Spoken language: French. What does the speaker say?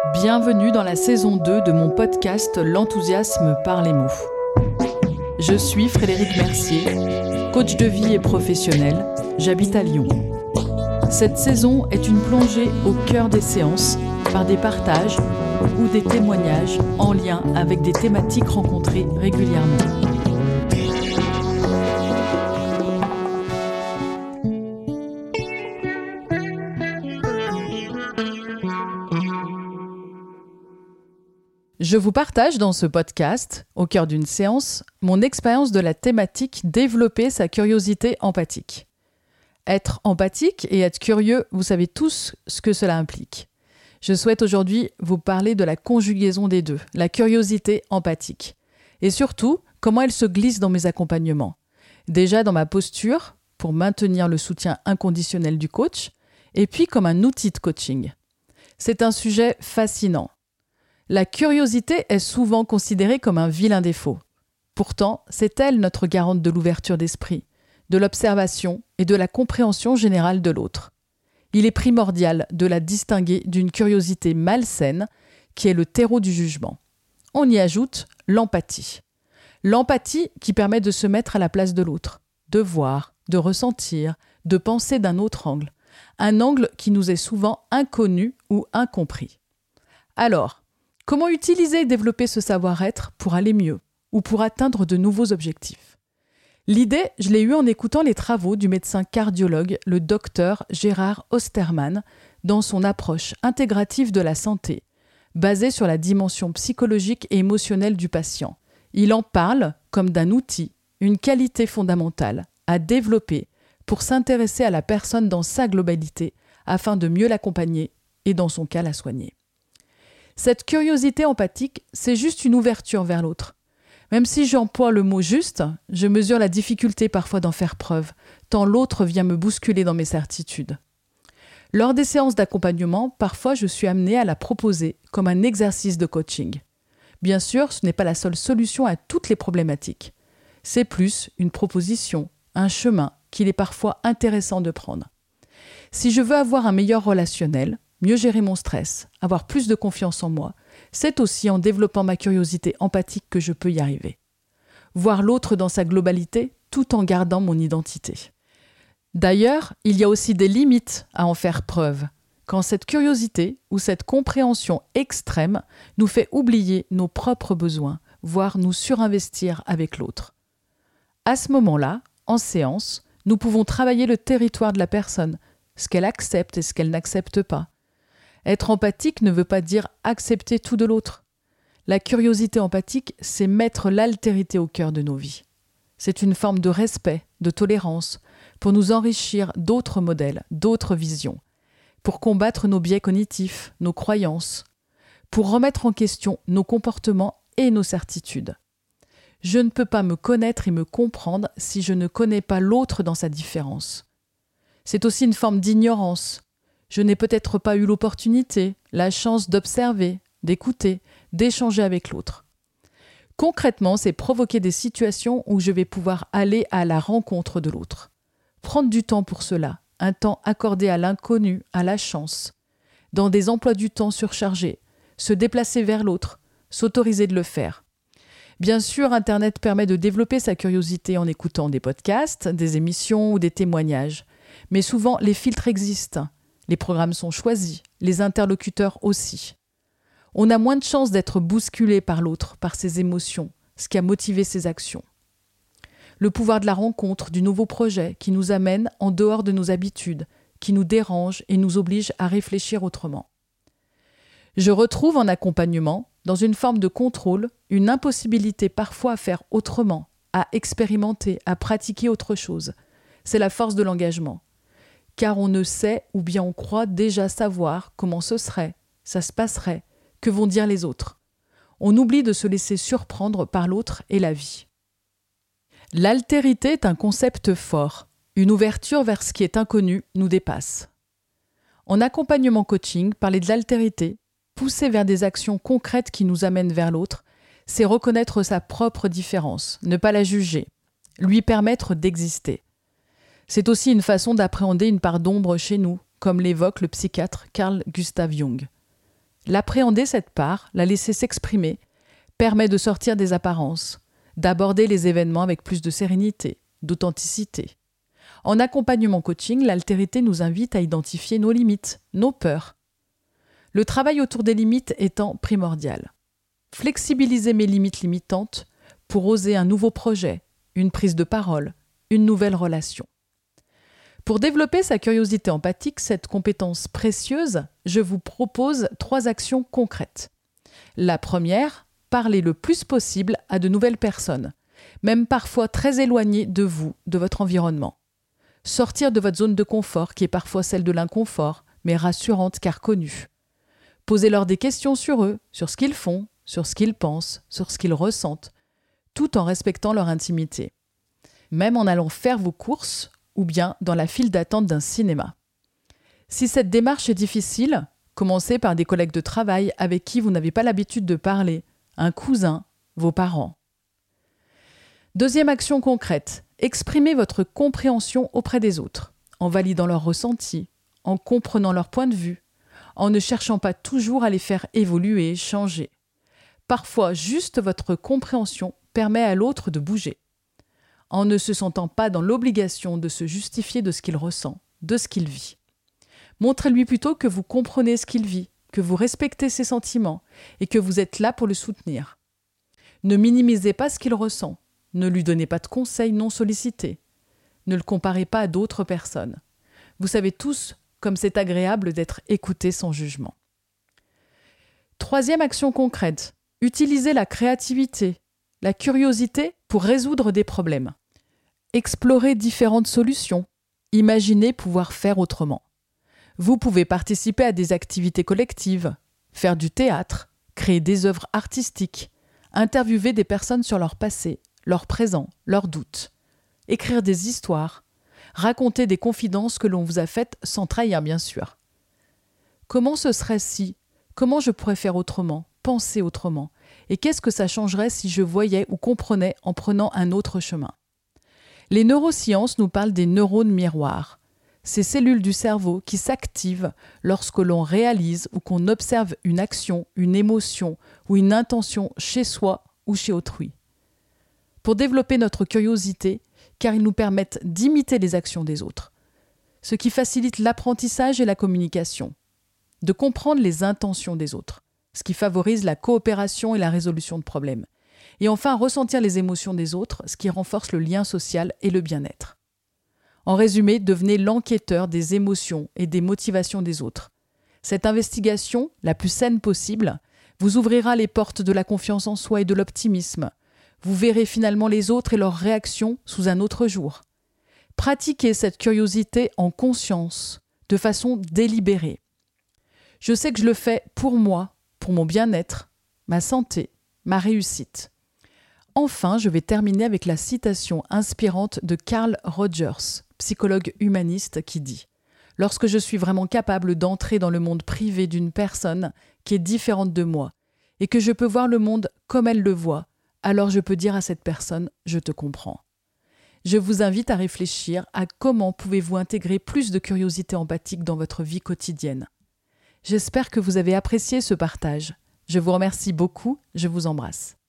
Bienvenue dans la saison 2 de mon podcast L'enthousiasme par les mots. Je suis Frédéric Mercier, coach de vie et professionnel, j'habite à Lyon. Cette saison est une plongée au cœur des séances par des partages ou des témoignages en lien avec des thématiques rencontrées régulièrement. Je vous partage dans ce podcast, au cœur d'une séance, mon expérience de la thématique « Développer sa curiosité empathique ». Être empathique et être curieux, vous savez tous ce que cela implique. Je souhaite aujourd'hui vous parler de la conjugaison des deux, la curiosité empathique. Et surtout, comment elle se glisse dans mes accompagnements. Déjà dans ma posture, pour maintenir le soutien inconditionnel du coach, et puis comme un outil de coaching. C'est un sujet fascinant. La curiosité est souvent considérée comme un vilain défaut. Pourtant, c'est elle notre garante de l'ouverture d'esprit, de l'observation et de la compréhension générale de l'autre. Il est primordial de la distinguer d'une curiosité malsaine qui est le terreau du jugement. On y ajoute l'empathie. L'empathie qui permet de se mettre à la place de l'autre, de voir, de ressentir, de penser d'un autre angle. Un angle qui nous est souvent inconnu ou incompris. Alors, comment utiliser et développer ce savoir-être pour aller mieux ou pour atteindre de nouveaux objectifs? L'idée, je l'ai eue en écoutant les travaux du médecin cardiologue, le docteur Gérard Osterman, dans son approche intégrative de la santé, basée sur la dimension psychologique et émotionnelle du patient. Il en parle comme d'un outil, une qualité fondamentale à développer pour s'intéresser à la personne dans sa globalité afin de mieux l'accompagner et dans son cas la soigner. Cette curiosité empathique, c'est juste une ouverture vers l'autre. Même si j'emploie le mot « juste », je mesure la difficulté parfois d'en faire preuve, tant l'autre vient me bousculer dans mes certitudes. Lors des séances d'accompagnement, parfois je suis amenée à la proposer comme un exercice de coaching. Bien sûr, ce n'est pas la seule solution à toutes les problématiques. C'est plus une proposition, un chemin qu'il est parfois intéressant de prendre. Si je veux avoir un meilleur relationnel, mieux gérer mon stress, avoir plus de confiance en moi, c'est aussi en développant ma curiosité empathique que je peux y arriver. Voir l'autre dans sa globalité tout en gardant mon identité. D'ailleurs, il y a aussi des limites à en faire preuve, quand cette curiosité ou cette compréhension extrême nous fait oublier nos propres besoins, voire nous surinvestir avec l'autre. À ce moment-là, en séance, nous pouvons travailler le territoire de la personne, ce qu'elle accepte et ce qu'elle n'accepte pas. Être empathique ne veut pas dire accepter tout de l'autre. La curiosité empathique, c'est mettre l'altérité au cœur de nos vies. C'est une forme de respect, de tolérance, pour nous enrichir d'autres modèles, d'autres visions, pour combattre nos biais cognitifs, nos croyances, pour remettre en question nos comportements et nos certitudes. Je ne peux pas me connaître et me comprendre si je ne connais pas l'autre dans sa différence. C'est aussi une forme d'ignorance. Je n'ai peut-être pas eu l'opportunité, la chance d'observer, d'écouter, d'échanger avec l'autre. Concrètement, c'est provoquer des situations où je vais pouvoir aller à la rencontre de l'autre. Prendre du temps pour cela, un temps accordé à l'inconnu, à la chance. Dans des emplois du temps surchargés, se déplacer vers l'autre, s'autoriser de le faire. Bien sûr, Internet permet de développer sa curiosité en écoutant des podcasts, des émissions ou des témoignages. Mais souvent, les filtres existent. Les programmes sont choisis, les interlocuteurs aussi. On a moins de chances d'être bousculé par l'autre, par ses émotions, ce qui a motivé ses actions. Le pouvoir de la rencontre, du nouveau projet qui nous amène en dehors de nos habitudes, qui nous dérange et nous oblige à réfléchir autrement. Je retrouve en accompagnement, dans une forme de contrôle, une impossibilité parfois à faire autrement, à expérimenter, à pratiquer autre chose. C'est la force de l'engagement. Car on ne sait ou bien on croit déjà savoir comment ce serait, ça se passerait, que vont dire les autres. On oublie de se laisser surprendre par l'autre et la vie. L'altérité est un concept fort. Une ouverture vers ce qui est inconnu nous dépasse. En accompagnement coaching, parler de l'altérité, pousser vers des actions concrètes qui nous amènent vers l'autre, c'est reconnaître sa propre différence, ne pas la juger, lui permettre d'exister. C'est aussi une façon d'appréhender une part d'ombre chez nous, comme l'évoque le psychiatre Carl Gustav Jung. L'appréhender, cette part, la laisser s'exprimer, permet de sortir des apparences, d'aborder les événements avec plus de sérénité, d'authenticité. En accompagnement coaching, l'altérité nous invite à identifier nos limites, nos peurs. Le travail autour des limites étant primordial. Flexibiliser mes limites limitantes pour oser un nouveau projet, une prise de parole, une nouvelle relation. Pour développer sa curiosité empathique, cette compétence précieuse, je vous propose 3 actions concrètes. La première, parler le plus possible à de nouvelles personnes, même parfois très éloignées de vous, de votre environnement. Sortir de votre zone de confort, qui est parfois celle de l'inconfort, mais rassurante car connue. Posez-leur des questions sur eux, sur ce qu'ils font, sur ce qu'ils pensent, sur ce qu'ils ressentent, tout en respectant leur intimité. Même en allant faire vos courses, ou bien dans la file d'attente d'un cinéma. Si cette démarche est difficile, commencez par des collègues de travail avec qui vous n'avez pas l'habitude de parler, un cousin, vos parents. Deuxième action concrète, exprimez votre compréhension auprès des autres, en validant leurs ressentis, en comprenant leur point de vue, en ne cherchant pas toujours à les faire évoluer, changer. Parfois, juste votre compréhension permet à l'autre de bouger, en ne se sentant pas dans l'obligation de se justifier de ce qu'il ressent, de ce qu'il vit. Montrez-lui plutôt que vous comprenez ce qu'il vit, que vous respectez ses sentiments et que vous êtes là pour le soutenir. Ne minimisez pas ce qu'il ressent, ne lui donnez pas de conseils non sollicités, ne le comparez pas à d'autres personnes. Vous savez tous comme c'est agréable d'être écouté sans jugement. Troisième action concrète, utilisez la créativité, la curiosité pour résoudre des problèmes. Explorez différentes solutions, imaginez pouvoir faire autrement. Vous pouvez participer à des activités collectives, faire du théâtre, créer des œuvres artistiques, interviewer des personnes sur leur passé, leur présent, leurs doutes, écrire des histoires, raconter des confidences que l'on vous a faites sans trahir bien sûr. Comment ce serait si? Comment je pourrais faire autrement? Penser autrement? Et qu'est-ce que ça changerait si je voyais ou comprenais en prenant un autre chemin? Les neurosciences nous parlent des neurones miroirs, ces cellules du cerveau qui s'activent lorsque l'on réalise ou qu'on observe une action, une émotion ou une intention chez soi ou chez autrui. Pour développer notre curiosité, car ils nous permettent d'imiter les actions des autres, ce qui facilite l'apprentissage et la communication, de comprendre les intentions des autres, ce qui favorise la coopération et la résolution de problèmes. Et enfin, ressentir les émotions des autres, ce qui renforce le lien social et le bien-être. En résumé, devenez l'enquêteur des émotions et des motivations des autres. Cette investigation, la plus saine possible, vous ouvrira les portes de la confiance en soi et de l'optimisme. Vous verrez finalement les autres et leurs réactions sous un autre jour. Pratiquez cette curiosité en conscience, de façon délibérée. Je sais que je le fais pour moi, pour mon bien-être, ma santé, ma réussite. Enfin, je vais terminer avec la citation inspirante de Carl Rogers, psychologue humaniste, qui dit « Lorsque je suis vraiment capable d'entrer dans le monde privé d'une personne qui est différente de moi et que je peux voir le monde comme elle le voit, alors je peux dire à cette personne « je te comprends ». Je vous invite à réfléchir à comment pouvez-vous intégrer plus de curiosité empathique dans votre vie quotidienne. J'espère que vous avez apprécié ce partage. Je vous remercie beaucoup, je vous embrasse.